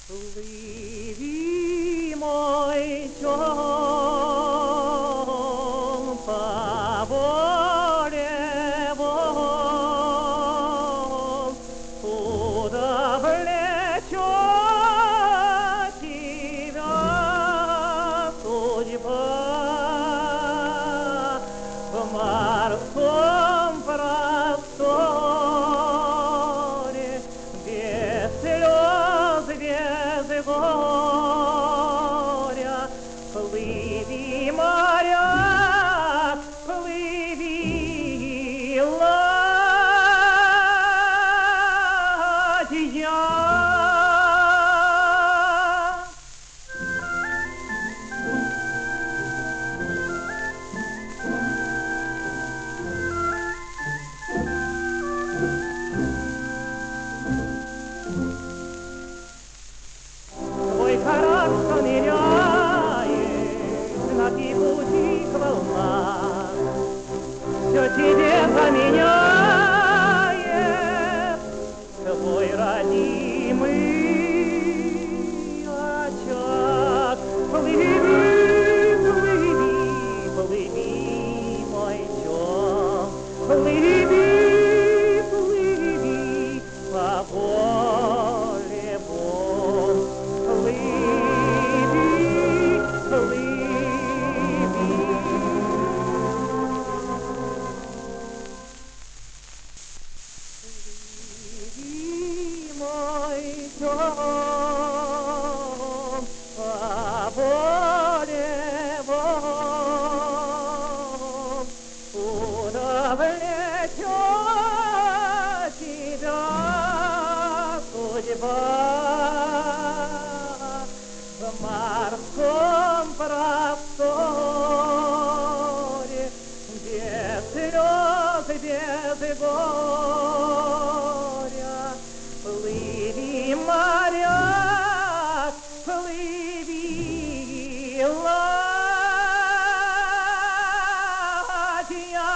Плыви, мой чем по воле волн, куда влечет тебя судьба в морском просторе без слез, без горя. Плыви, моряк, плыви, ладья. Твой корабль ныряет на кипучих волнах, все тебе заменяет твой родимый очаг. Плыви, плыви, плыви, мой чем, плыви, плыви по воле волн. Плыви, плыви. Плыви, мой чем, по воле волн, куда влечет тебя судьба в морском просторе без слез, без горя. Плыви, моряк, плыви, ладья.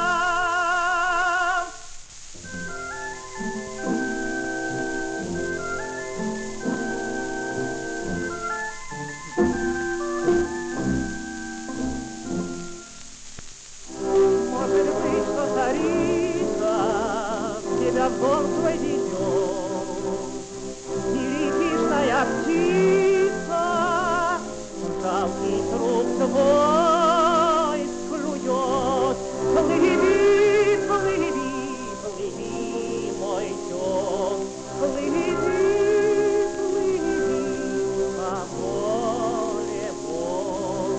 Может быть, что царица тебя в дом свой ведет, или хищная птица жалкий труп твой клюет. Плыви, плыви, плыви, мой чем, плыви, плыви по воле волн.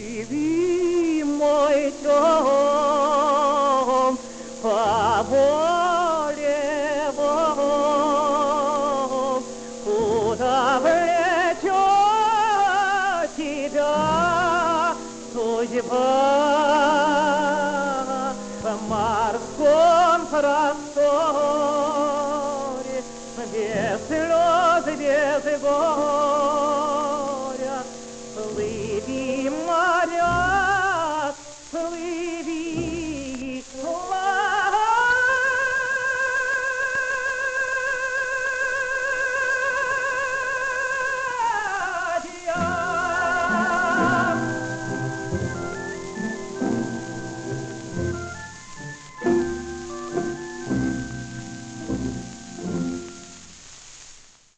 Плыви, мой чем, по воле